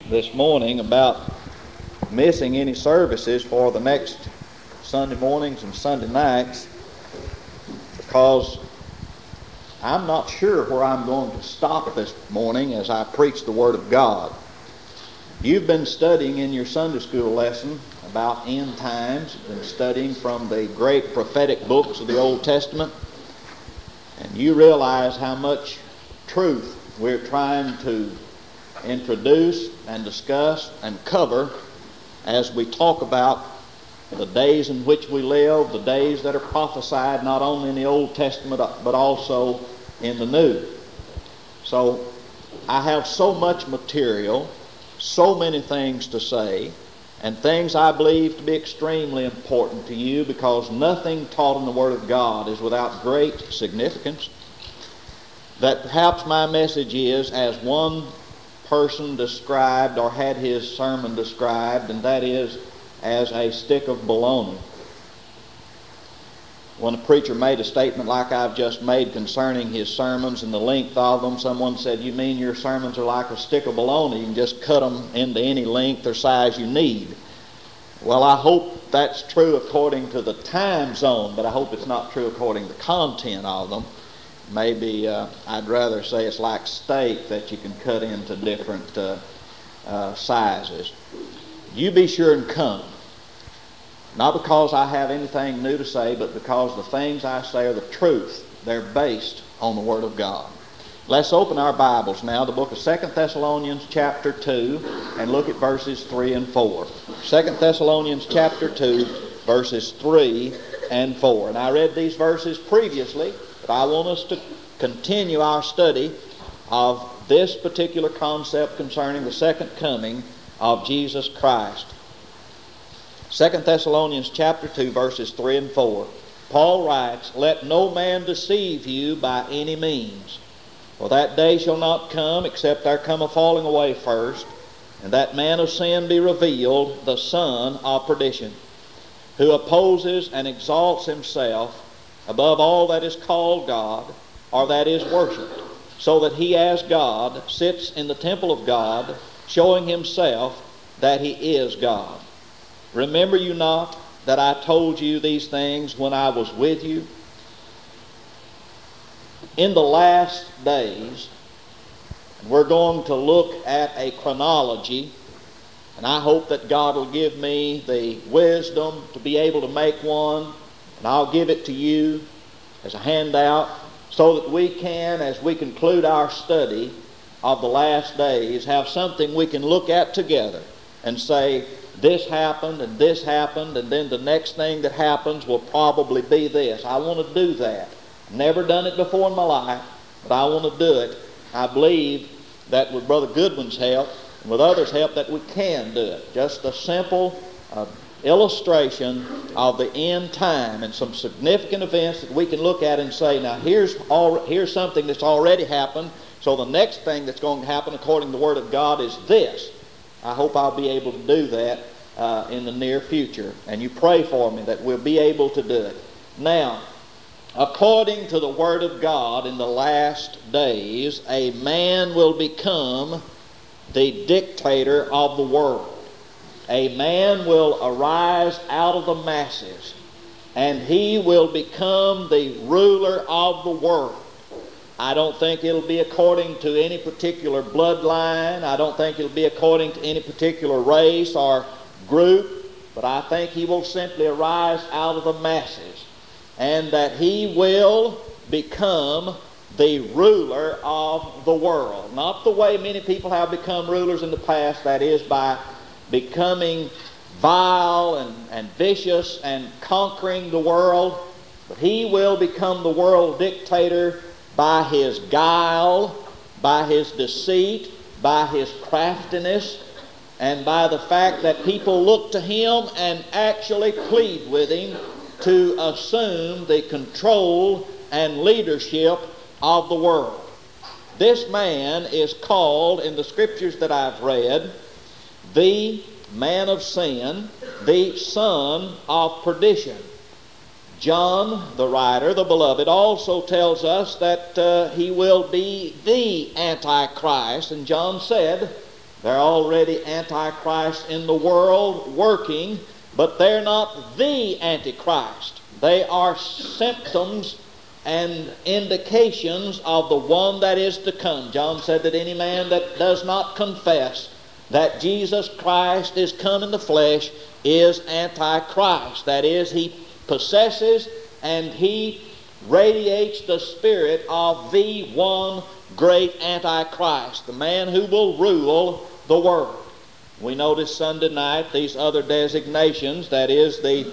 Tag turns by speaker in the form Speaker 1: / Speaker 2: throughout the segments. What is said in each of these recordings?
Speaker 1: this morning about missing any services for the next Sunday mornings and Sunday nights, because I'm not sure where I'm going to stop this morning as I preach the Word of God. You've been studying in your Sunday school lesson about end times, been studying from the great prophetic books of the Old Testament, and you realize how much truth we're trying to introduce and discuss and cover as we talk about the days in which we live, the days that are prophesied not only in the Old Testament but also in the New. So I have so much material, so many things to say, and things I believe to be extremely important to you, because nothing taught in the Word of God is without great significance, that perhaps my message is, as one person described or had his sermon described, and that is as a stick of baloney. When a preacher made a statement like I've just made concerning his sermons and the length of them, someone said, "You mean your sermons are like a stick of baloney? You can just cut them into any length or size you need." Well, I hope that's true according to the time zone, but I hope it's not true according to the content of them. Maybe I'd rather say it's like steak that you can cut into different sizes. You be sure and come. Not because I have anything new to say, but because the things I say are the truth. They're based on the Word of God. Let's open our Bibles now, the book of 2 Thessalonians chapter 2, and look at verses 3 and 4. 2 Thessalonians chapter 2, verses 3 and 4. And I read these verses previously, but I want us to continue our study of this particular concept concerning the second coming of Jesus Christ. 2 Thessalonians chapter 2, verses 3 and 4. Paul writes, "Let no man deceive you by any means, for that day shall not come except there come a falling away first, and that man of sin be revealed, the son of perdition, who opposes and exalts himself above all that is called God, or that is worshipped, so that he as God sits in the temple of God, showing himself that he is God. Remember you not that I told you these things when I was with you?" In the last days, we're going to look at a chronology, and I hope that God will give me the wisdom to be able to make one, and I'll give it to you as a handout, so that we can, as we conclude our study of the last days, have something we can look at together and say, this happened, and then the next thing that happens will probably be this. I want to do that. Never done it before in my life, but I want to do it. I believe that with Brother Goodwin's help and with others' help that we can do it. Just a simple illustration of the end time and some significant events that we can look at and say, now here's something that's already happened, so the next thing that's going to happen according to the Word of God is this. I hope I'll be able to do that in the near future. And you pray for me that we'll be able to do it. Now, according to the Word of God, in the last days, a man will become the dictator of the world. A man will arise out of the masses, and he will become the ruler of the world. I don't think it'll be according to any particular bloodline. I don't think it'll be according to any particular race or group, but I think he will simply arise out of the masses, and that he will become the ruler of the world. Not the way many people have become rulers in the past, that is by becoming vile and vicious and conquering the world, but he will become the world dictator by his guile, by his deceit, by his craftiness, and by the fact that people look to him and actually plead with him to assume the control and leadership of the world. This man is called in the scriptures that I've read the man of sin, the son of perdition. John, the writer, the beloved, also tells us that he will be the Antichrist. And John said There are already antichrists in the world working, but they're not the Antichrist. They are symptoms and indications of the one that is to come. John said that any man that does not confess that Jesus Christ is come in the flesh is Antichrist. That is, he possesses and he radiates the spirit of the one great Antichrist, the man who will rule the world. We noticed Sunday night these other designations, that is the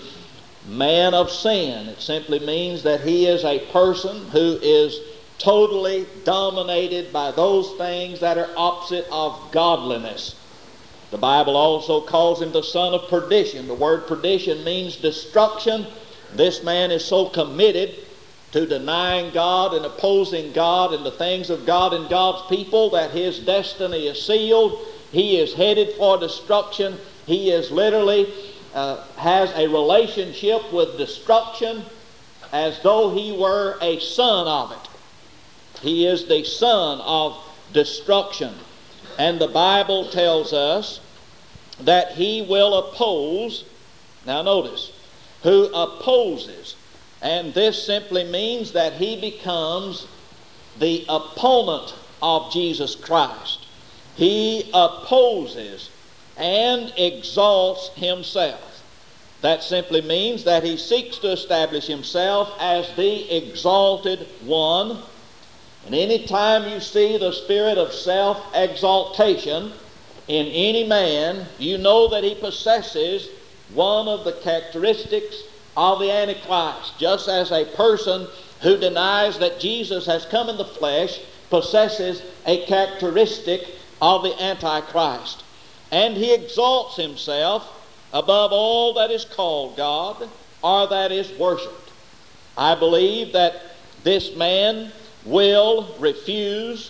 Speaker 1: man of sin. It simply means that he is a person who is totally dominated by those things that are opposite of godliness. The Bible also calls him the son of perdition. The word perdition means destruction. This man is so committed to denying God and opposing God and the things of God and God's people that his destiny is sealed. He is headed for destruction. He is literally has a relationship with destruction as though he were a son of it. He is the son of destruction. And the Bible tells us that he will oppose, now notice, who opposes. And this simply means that he becomes the opponent of Jesus Christ. He opposes and exalts himself. That simply means that he seeks to establish himself as the exalted one. And any time you see the spirit of self-exaltation in any man, you know that he possesses one of the characteristics of the Antichrist. Just as a person who denies that Jesus has come in the flesh possesses a characteristic of the Antichrist. And he exalts himself above all that is called God or that is worshipped. I believe that this man will refuse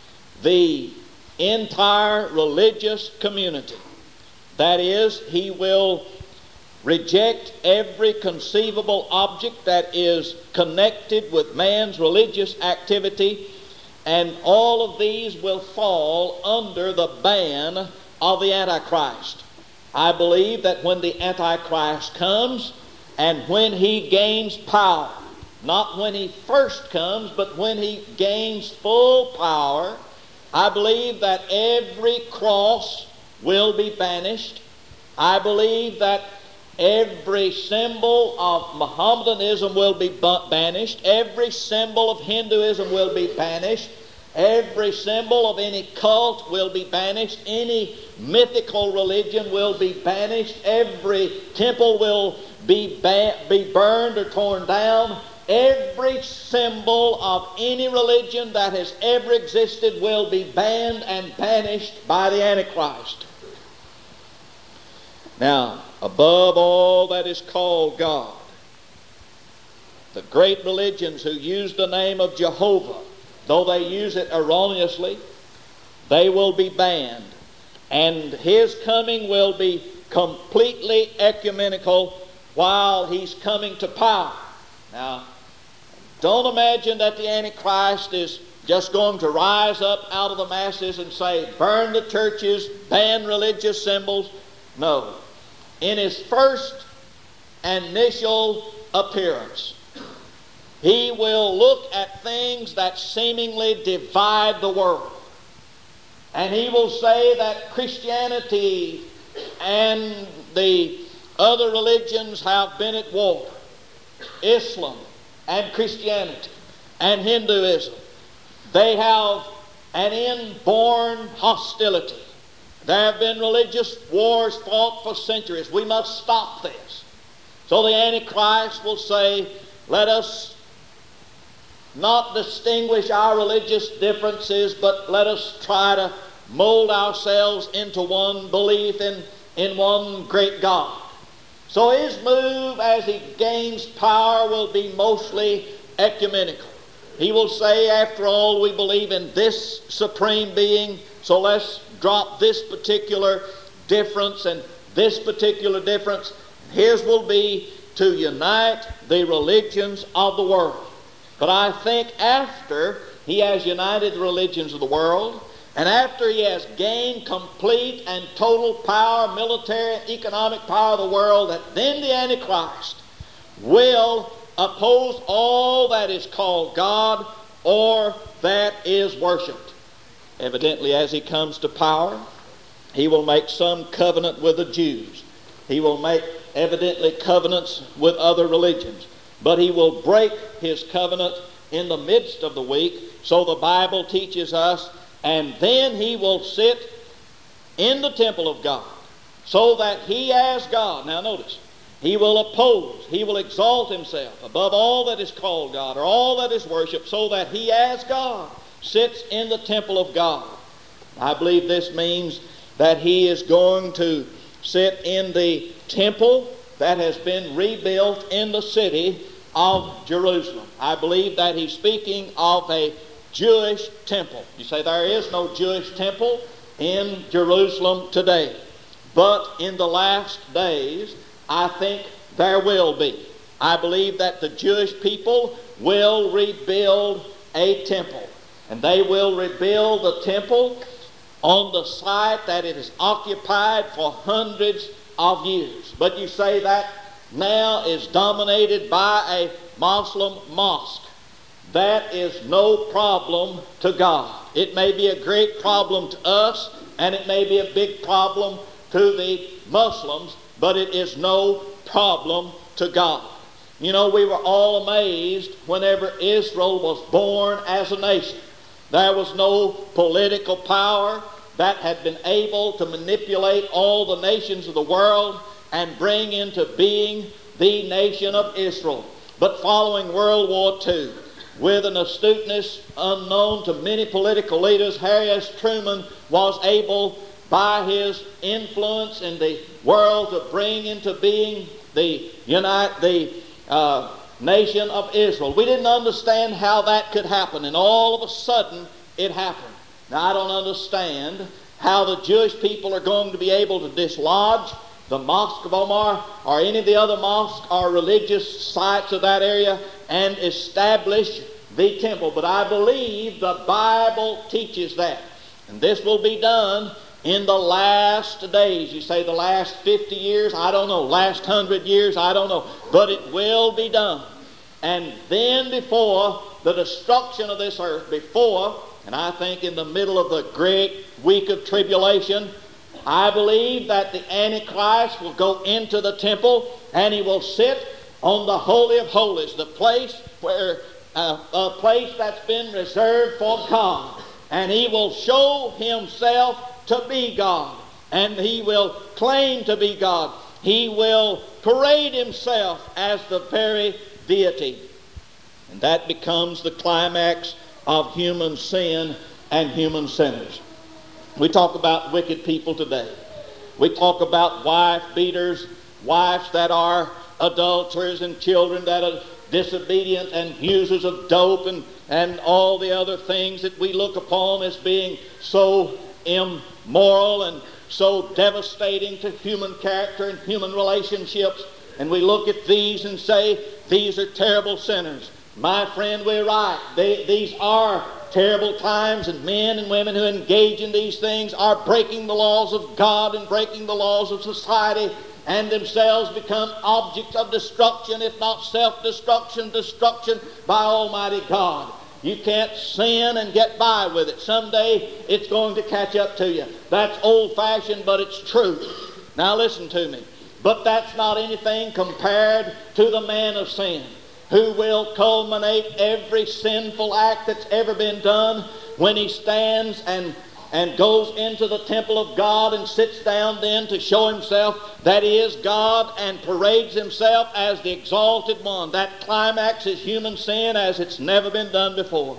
Speaker 1: the entire religious community. That is, he will reject every conceivable object that is connected with man's religious activity, and all of these will fall under the ban of the Antichrist. I believe that when the Antichrist comes and when he gains power, not when he first comes, but when he gains full power, I believe that every cross will be banished. I believe that every symbol of Mohammedanism will be banished. Every symbol of Hinduism will be banished. Every symbol of any cult will be banished. Any mythical religion will be banished. Every temple will be burned or torn down. Every symbol of any religion that has ever existed will be banned and banished by the Antichrist. Now, above all that is called God, the great religions who use the name of Jehovah, though they use it erroneously, they will be banned. And his coming will be completely ecumenical while he's coming to power. Now, don't imagine that the Antichrist is just going to rise up out of the masses and say, burn the churches, ban religious symbols. No. In his first initial appearance, he will look at things that seemingly divide the world. And he will say that Christianity and the other religions have been at war. Islam and Christianity and Hinduism, they have an inborn hostility. There have been religious wars fought for centuries. We must stop this. So the Antichrist will say, let us not distinguish our religious differences, but let us try to mold ourselves into one belief in one great God. So his move as he gains power will be mostly ecumenical. He will say, after all, we believe in this supreme being, so let's drop this particular difference and this particular difference. His will be to unite the religions of the world. But I think after he has united the religions of the world, And after he has gained complete and total power, military and economic power of the world, that then the Antichrist will oppose all that is called God or that is worshipped. Evidently, as he comes to power, he will make some covenant with the Jews. He will make evidently covenants with other religions. But he will break his covenant in the midst of the week, so the Bible teaches us, and then he will sit in the temple of God, so that he as God, now notice, he will oppose, he will exalt himself above all that is called God or all that is worshipped, so that he as God sits in the temple of God. I believe this means that he is going to sit in the temple that has been rebuilt in the city of Jerusalem. I believe that he's speaking of a Jewish temple. You say there is no Jewish temple in Jerusalem today. But in the last days, I think there will be. I believe that the Jewish people will rebuild a temple. And they will rebuild the temple on the site that it has occupied for hundreds of years. But you say that now is dominated by a Muslim mosque. That is no problem to God. It may be a great problem to us, and it may be a big problem to the Muslims, but it is no problem to God. You know, we were all amazed whenever Israel was born as a nation. There was no political power that had been able to manipulate all the nations of the world and bring into being the nation of Israel. But following World War II, with an astuteness unknown to many political leaders, Harry S. Truman was able, by his influence in the world, to bring into being the nation of Israel. We didn't understand how that could happen, and all of a sudden it happened. Now, I don't understand how the Jewish people are going to be able to dislodge the Mosque of Omar or any of the other mosques or religious sites of that area and establish the temple. But I believe the Bible teaches that. And this will be done in the last days. You say the last 50 years? I don't know. Last 100 years? I don't know. But it will be done. And then before the destruction of this earth, and I think in the middle of the great week of tribulation, I believe that the Antichrist will go into the temple and he will sit on the Holy of Holies, the place where a place that's been reserved for God. And he will show himself to be God. And he will claim to be God. He will parade himself as the very deity. And that becomes the climax of human sin and human sinners. We talk about wicked people today. We talk about wife beaters, wives that are adulterers, and children that are disobedient and users of dope and all the other things that we look upon as being so immoral and so devastating to human character and human relationships. And we look at these and say, these are terrible sinners. My friend, we're right. These are terrible times, and men and women who engage in these things are breaking the laws of God and breaking the laws of society, and themselves become objects of destruction, if not self-destruction, destruction by Almighty God. You can't sin and get by with it. Someday it's going to catch up to you. That's old-fashioned, but it's true. Now listen to me. But that's not anything compared to the man of sin, who will culminate every sinful act that's ever been done when he stands and goes into the temple of God and sits down then to show himself that he is God and parades himself as the exalted one. That climax is human sin as it's never been done before.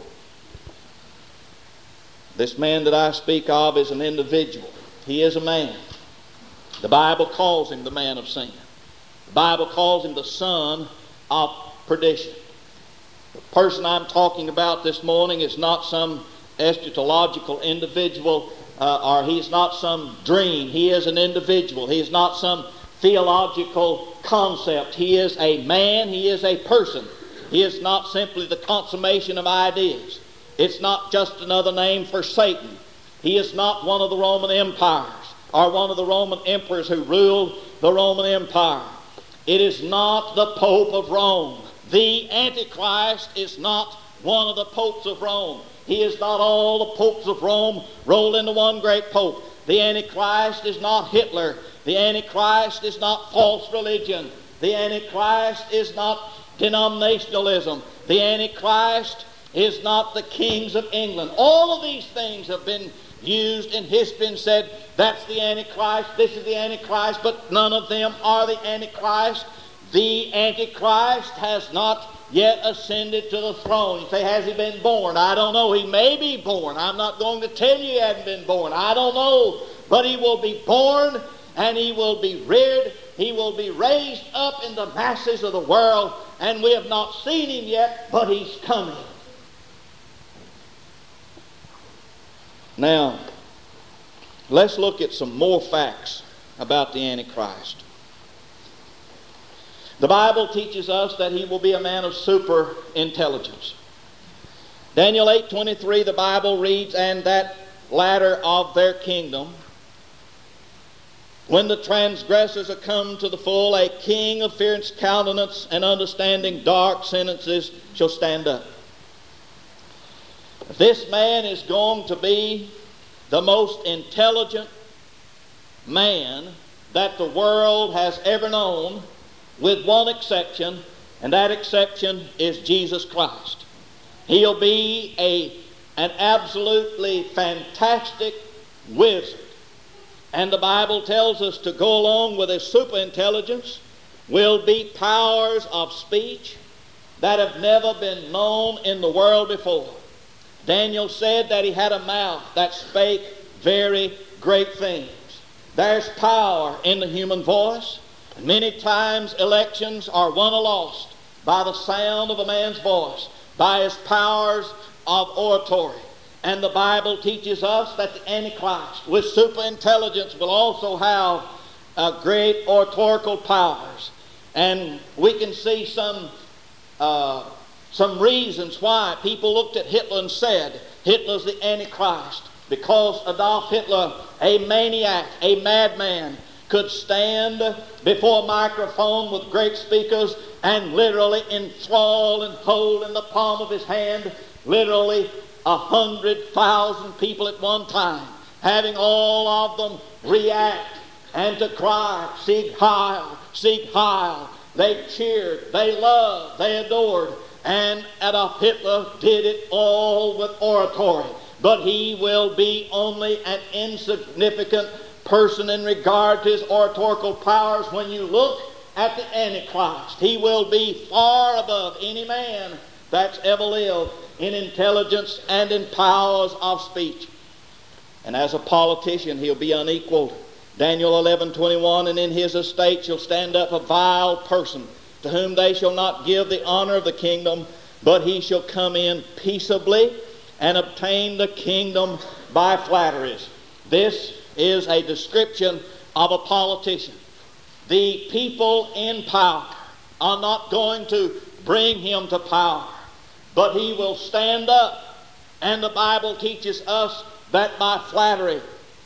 Speaker 1: This man that I speak of is an individual. He is a man. The Bible calls him the man of sin. The Bible calls him the son of perdition. The person I'm talking about this morning is not some eschatological individual, or he's not some dream. He is an individual. He is not some theological concept. He is a man. He is a person. He is not simply the consummation of ideas. It's not just another name for Satan. He is not one of the Roman empires or one of the Roman emperors who ruled the Roman Empire. It is not the Pope of Rome. The Antichrist is not one of the popes of Rome. He is not all the popes of Rome rolled into one great pope. The Antichrist is not Hitler. The Antichrist is not false religion. The Antichrist is not denominationalism. The Antichrist is not the kings of England. All of these things have been used in history and said, that's the Antichrist, this is the Antichrist, but none of them are the Antichrist. The Antichrist has not yet ascended to the throne. You say, has he been born? I don't know. He may be born. I'm not going to tell you he hasn't been born. I don't know. But he will be born, and he will be reared. He will be raised up in the masses of the world, and we have not seen him yet, but he's coming. Now, let's look at some more facts about the Antichrist. The Bible teaches us that he will be a man of super intelligence. Daniel 8:23, the Bible reads, and that latter of their kingdom, when the transgressors are come to the full, a king of fierce countenance and understanding dark sentences shall stand up. This man is going to be the most intelligent man that the world has ever known, with one exception, and that exception is Jesus Christ. He'll be an absolutely fantastic wizard. And the Bible tells us to go along with his superintelligence will be powers of speech that have never been known in the world before. Daniel said that he had a mouth that spake very great things. There's power in the human voice. Many times elections are won or lost by the sound of a man's voice, by his powers of oratory. And the Bible teaches us that the Antichrist, with superintelligence, will also have great oratorical powers. And we can see some reasons why people looked at Hitler and said, Hitler's the Antichrist, because Adolf Hitler, a maniac, a madman, could stand before a microphone with great speakers and literally enthrall and hold in the palm of his hand literally 100,000 people at one time, having all of them react and to cry, Sieg Heil, Sieg Heil. They cheered, they loved, they adored, and Adolf Hitler did it all with oratory. But he will be only an insignificant person in regard to his oratorical powers. When you look at the Antichrist, he will be far above any man that's ever lived in intelligence and in powers of speech. And as a politician, he'll be unequaled. Daniel 11:21, and in his estate shall stand up a vile person, to whom they shall not give the honor of the kingdom, but he shall come in peaceably and obtain the kingdom by flatteries. This is a description of a politician. The people in power are not going to bring him to power, but he will stand up. And the Bible teaches us that by flattery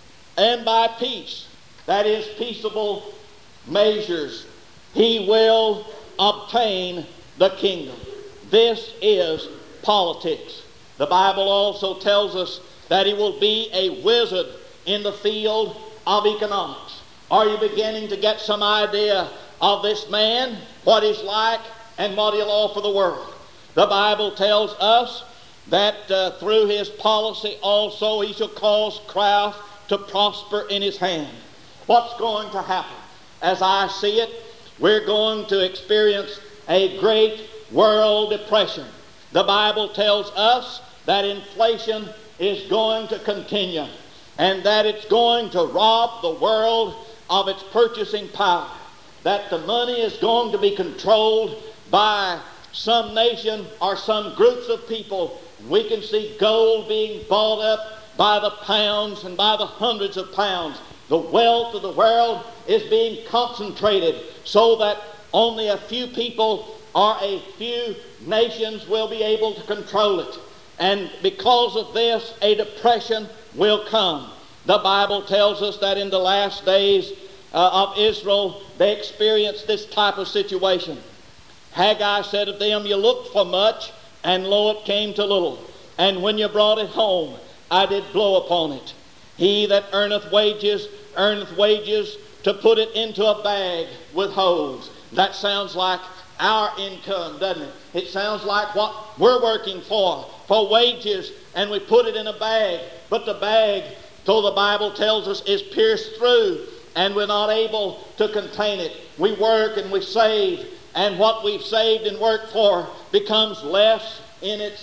Speaker 1: and by peace, that is, peaceable measures, he will obtain the kingdom. This is politics. The Bible also tells us that he will be a wizard in the field of economics. Are you beginning to get some idea of this man, what he's like, and what he'll offer the world? The Bible tells us that through his policy also he shall cause craft to prosper in his hand. What's going to happen? As I see it, we're going to experience a great world depression. The Bible tells us that inflation is going to continue, and that it's going to rob the world of its purchasing power, that the money is going to be controlled by some nation or some groups of people. We can see gold being bought up by the pounds and by the hundreds of pounds. The wealth of the world is being concentrated so that only a few people or a few nations will be able to control it. And because of this, a depression will come. The Bible tells us that in the last days of Israel, they experienced this type of situation. Haggai said of them, you looked for much, and lo, it came to little. And when you brought it home, I did blow upon it. He that earneth wages to put it into a bag with holes. That sounds like our income, doesn't it? It sounds like what we're working for wages, and we put it in a bag. But the bag, so the Bible tells us, is pierced through, and we're not able to contain it. We work and we save, and what we've saved and worked for becomes less in its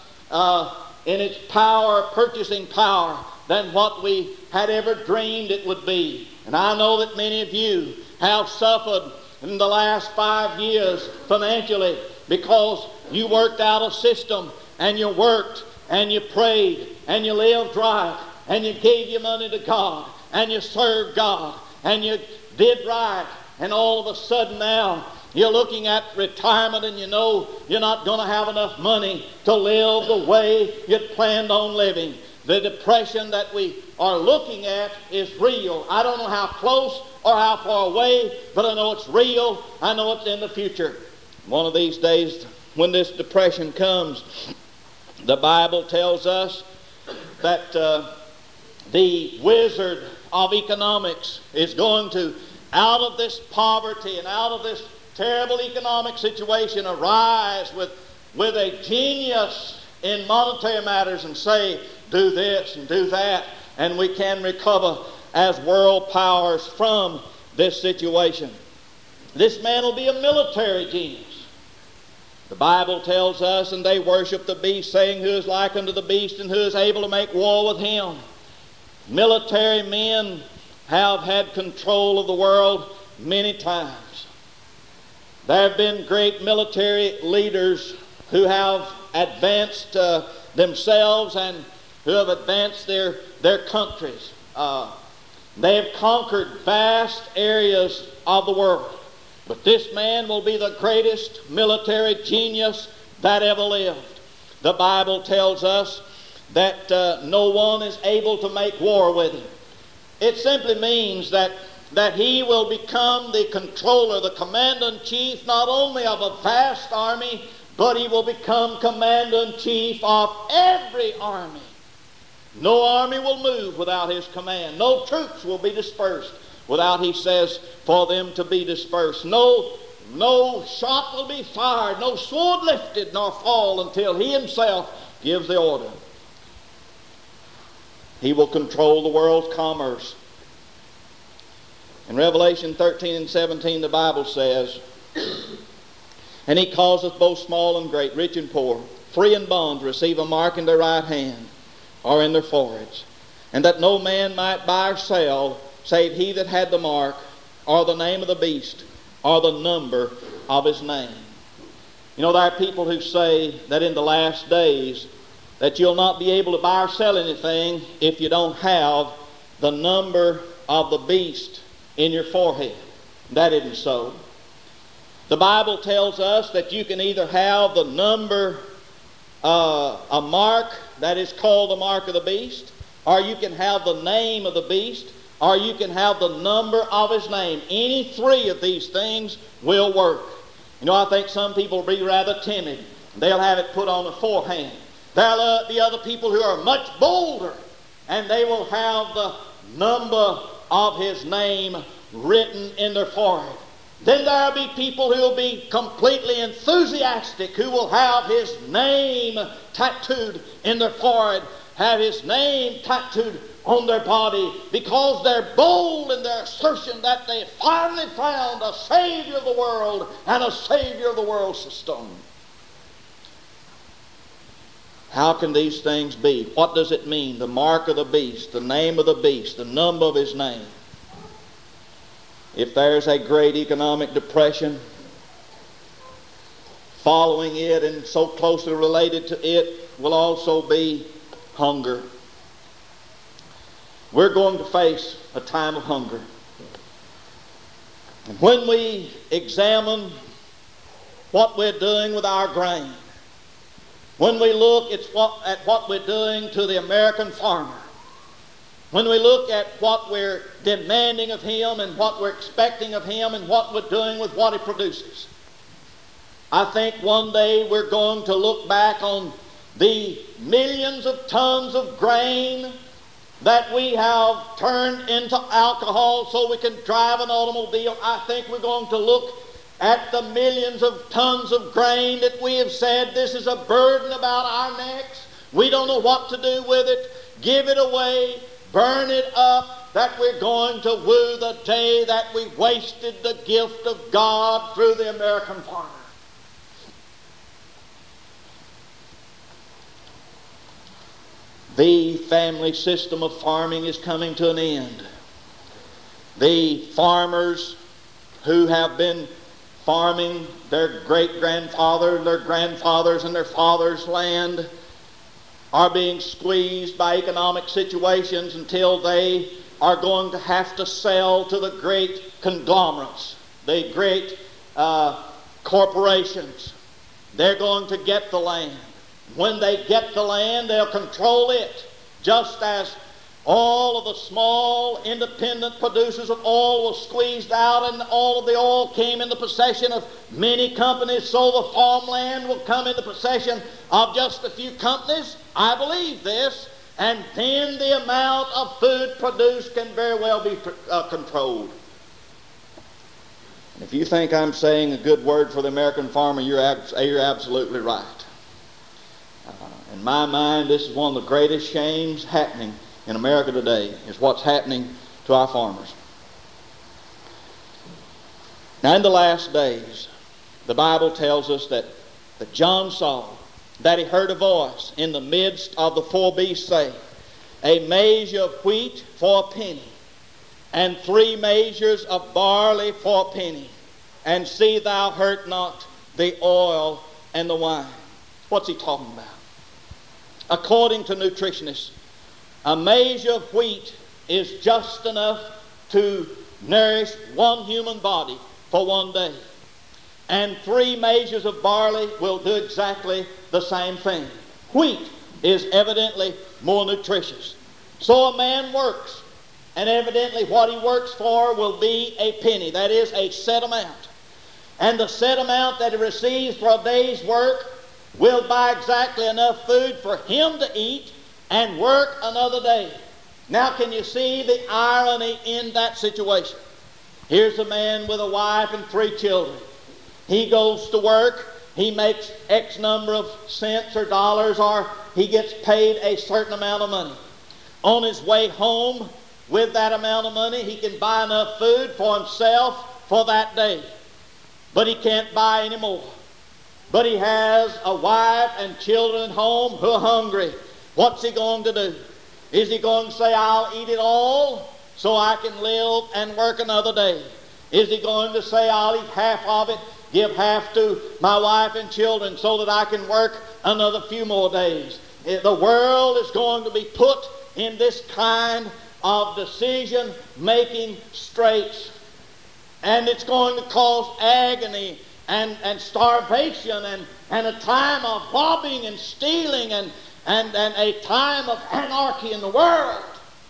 Speaker 1: power, purchasing power, than what we had ever dreamed it would be. And I know that many of you have suffered in the last 5 years financially because you worked out a system, and you worked and you prayed and you lived right and you gave your money to God and you served God and you did right, and all of a sudden now you're looking at retirement and you know you're not going to have enough money to live the way you'd planned on living. The depression that we are looking at is real. I don't know how close or how far away, but I know it's real. I know it's in the future. One of these days, when this depression comes, the Bible tells us that the wizard of economics is going to, out of this poverty and out of this terrible economic situation, arise with a genius in monetary matters and say, do this and do that, and we can recover as world powers from this situation. This man will be a military genius. The Bible tells us, and they worship the beast, saying, who is like unto the beast, and who is able to make war with him. Military men have had control of the world many times. There have been great military leaders who have advanced themselves and who have advanced their countries. They have conquered vast areas of the world. But this man will be the greatest military genius that ever lived. The Bible tells us that no one is able to make war with him. It simply means that he will become the controller, the commander-in-chief, not only of a vast army, but he will become commander-in-chief of every army. No army will move without his command. No troops will be dispersed without he says for them to be dispersed. No shot will be fired, no sword lifted nor fall until he himself gives the order. He will control the world's commerce. In Revelation 13 and 17, the Bible says, and he causeth both small and great, rich and poor, free and bond, to receive a mark in their right hand or in their foreheads, and that no man might buy or sell save he that had the mark, or the name of the beast, or the number of his name. You know, there are people who say that in the last days that you'll not be able to buy or sell anything if you don't have the number of the beast in your forehead. That isn't so. The Bible tells us that you can either have the number, a mark that is called the mark of the beast, or you can have the name of the beast, or you can have the number of his name. Any three of these things will work. You know, I think some people will be rather timid. They'll have it put on the forehand. There'll be other people who are much bolder, and they will have the number of his name written in their forehead. Then there'll be people who will be completely enthusiastic, who will have his name tattooed in their forehead, have his name tattooed on their body, because they're bold in their assertion that they finally found a Savior of the world and a Savior of the world system. How can these things be? What does it mean? The mark of the beast, the name of the beast, the number of his name. If there's a great economic depression following it, and so closely related to it will also be hunger. We're going to face a time of hunger. And when we examine what we're doing with our grain, when we look at what we're doing to the American farmer, when we look at what we're demanding of Him and what we're expecting of Him and what we're doing with what He produces. I think one day we're going to look back on the millions of tons of grain that we have turned into alcohol so we can drive an automobile. I think we're going to look at the millions of tons of grain that we have said, this is a burden about our necks. We don't know what to do with it. Give it away. Burn it up. That we're going to woo the day that we wasted the gift of God through the American farmer. The family system of farming is coming to an end. The farmers who have been farming their great-grandfather, their grandfathers, and their fathers' land are being squeezed by economic situations until they are going to have to sell to the great conglomerates, the great corporations. They're going to get the land. When they get the land, they'll control it, just as all of the small independent producers of oil was squeezed out and all of the oil came into possession of many companies, so the farmland will come into possession of just a few companies. I believe this. And then the amount of food produced can very well be controlled. And if you think I'm saying a good word for the American farmer, you're absolutely right. In my mind, this is one of the greatest shames happening in America today, is what's happening to our farmers. Now, in the last days, the Bible tells us that John saw, that he heard a voice in the midst of the four beasts say, a measure of wheat for a penny, and 3 measures of barley for a penny, and see thou hurt not the oil and the wine. What's he talking about? According to nutritionists, a measure of wheat is just enough to nourish one human body for one day. And 3 measures of barley will do exactly the same thing. Wheat is evidently more nutritious. So a man works, and evidently what he works for will be a penny. That is a set amount. And the set amount that he receives for a day's work will buy exactly enough food for him to eat and work another day. Now, can you see the irony in that situation? Here's a man with a wife and 3 children. He goes to work. He makes X number of cents or dollars, or he gets paid a certain amount of money. On his way home, with that amount of money, he can buy enough food for himself for that day. But he can't buy any more. But he has a wife and children at home who are hungry. What's he going to do? Is he going to say, I'll eat it all so I can live and work another day? Is he going to say, I'll eat half of it, give half to my wife and children so that I can work another few more days? The world is going to be put in this kind of decision-making straits. And it's going to cause agony and starvation and a time of robbing and stealing and a time of anarchy in the world.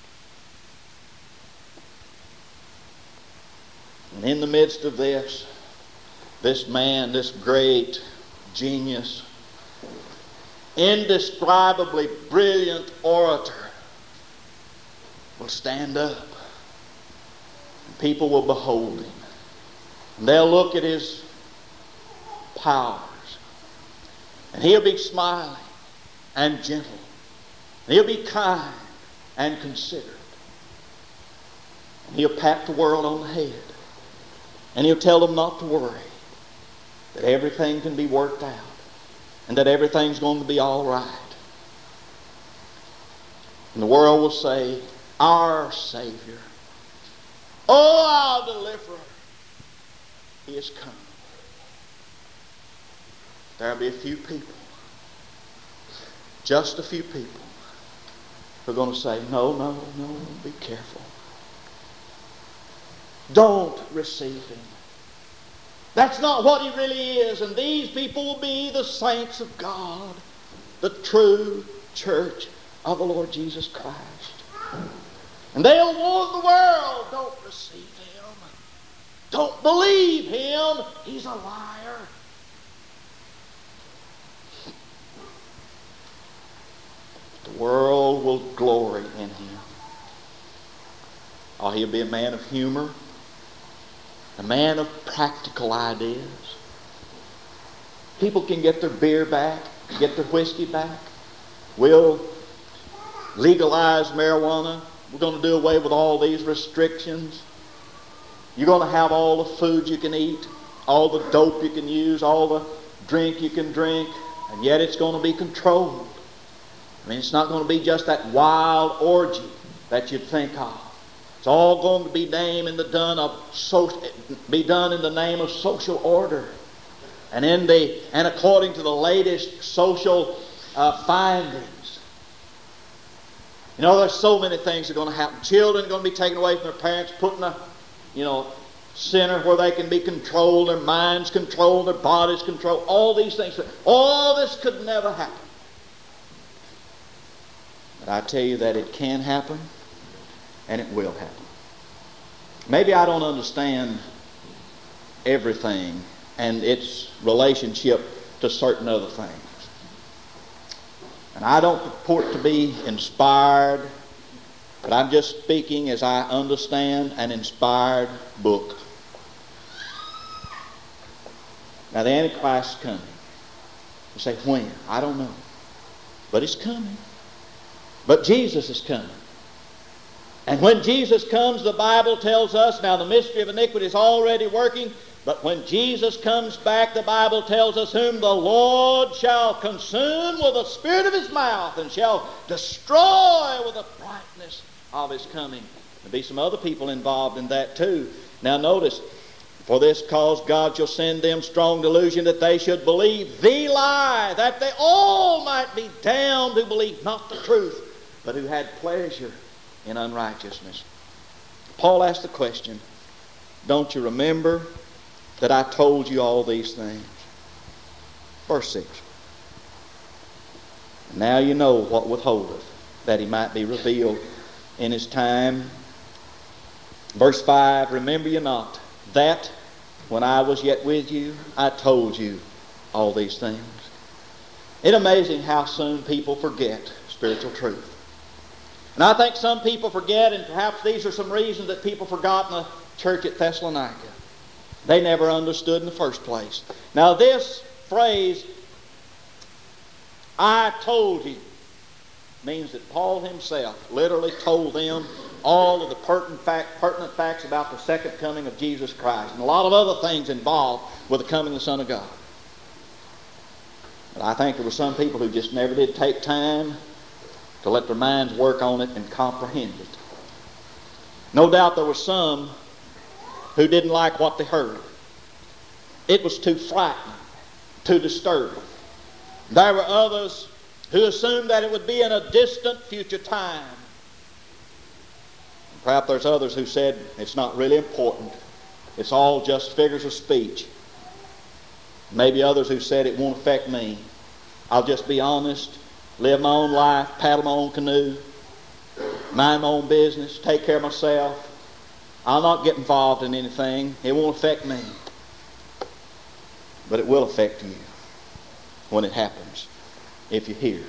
Speaker 1: And in the midst of this man, this great genius, indescribably brilliant orator, will stand up. And people will behold him. And they'll look at his powers. And he'll be smiling and gentle. And he'll be kind and considerate. And he'll pat the world on the head. And he'll tell them not to worry. That everything can be worked out. And that everything's going to be all right. And the world will say, our Savior, oh, our Deliverer, He is come. There'll be a few people, just a few people, who are going to say, no, be careful. Don't receive Him. That's not what He really is. And these people will be the saints of God, the true church of the Lord Jesus Christ. And they'll warn the world, don't receive him. Don't believe him. He's a liar. The world will glory in him. Oh, he'll be a man of humor, a man of practical ideas. People can get their beer back, get their whiskey back. We'll legalize marijuana. We're going to do away with all these restrictions. You're going to have all the food you can eat, all the dope you can use, all the drink you can drink, and yet it's going to be controlled. I mean, it's not going to be just that wild orgy that you'd think of. It's all going to be done in the name of social order, and according to the latest social findings. You know, there's so many things that are going to happen. Children are going to be taken away from their parents, put in a center where they can be controlled, their minds controlled, their bodies controlled. All these things. All this could never happen. But I tell you that it can happen, and it will happen. Maybe I don't understand everything and its relationship to certain other things. And I don't purport to be inspired, but I'm just speaking as I understand an inspired book. Now the Antichrist is coming. You say, when? I don't know. But it's coming. But Jesus is coming. And when Jesus comes, the Bible tells us, now the mystery of iniquity is already working, but when Jesus comes back, the Bible tells us, whom the Lord shall consume with the spirit of his mouth and shall destroy with the brightness of his coming. There'll be some other people involved in that too. Now notice, for this cause God shall send them strong delusion that they should believe the lie, that they all might be damned who believe not the truth, but who had pleasure in unrighteousness. Paul asked the question, don't you remember that I told you all these things? Verse 6. Now you know what withholdeth, that he might be revealed in his time. Verse 5, remember you not that when I was yet with you, I told you all these things. It's amazing how soon people forget spiritual truth. And I think some people forget, and perhaps these are some reasons that people forgot in the church at Thessalonica. They never understood in the first place. Now this phrase, I told you, means that Paul himself literally told them all of the pertinent facts about the second coming of Jesus Christ, and a lot of other things involved with the coming of the Son of God. But I think there were some people who just never did take time to let their minds work on it and comprehend it. No doubt there were some who didn't like what they heard. It was too frightening, too disturbing. There were others who assumed that it would be in a distant future time. Perhaps there's others who said it's not really important. It's all just figures of speech. Maybe others who said it won't affect me. I'll just be honest, live my own life, paddle my own canoe, mind my own business, take care of myself. I'll not get involved in anything. It won't affect me. But it will affect you when it happens, if you hear.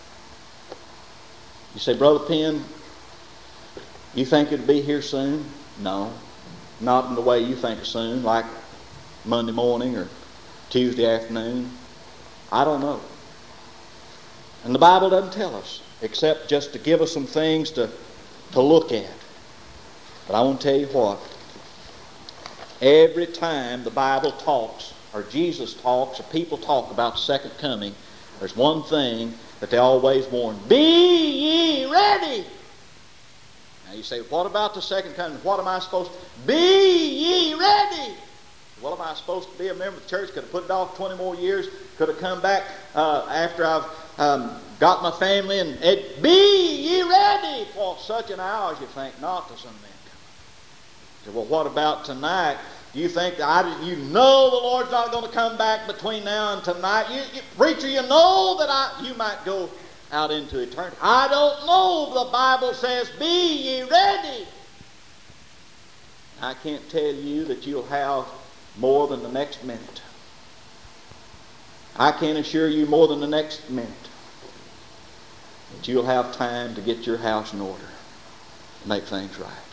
Speaker 1: You say, Brother Penn, you think it'll be here soon? No, not in the way you think of soon, like Monday morning or Tuesday afternoon. I don't know. And the Bible doesn't tell us, except just to give us some things to look at. But I want to tell you what. Every time the Bible talks, or Jesus talks, or people talk about the second coming, there's one thing that they always warn. Be ye ready! Now you say, what about the second coming? What am I supposed to? Be ye ready! What am I supposed to be? A member of the church? Could have put it off 20 more years. Could have come back after I've got my family. And be ye ready for such an hour as you think not to some men come. Well, what about tonight? You think that you know the Lord's not going to come back between now and tonight? Preacher, you know that you might go out into eternity. I don't know. The Bible says, be ye ready. I can't tell you that you'll have more than the next minute. I can't assure you more than the next minute that you'll have time to get your house in order, make things right.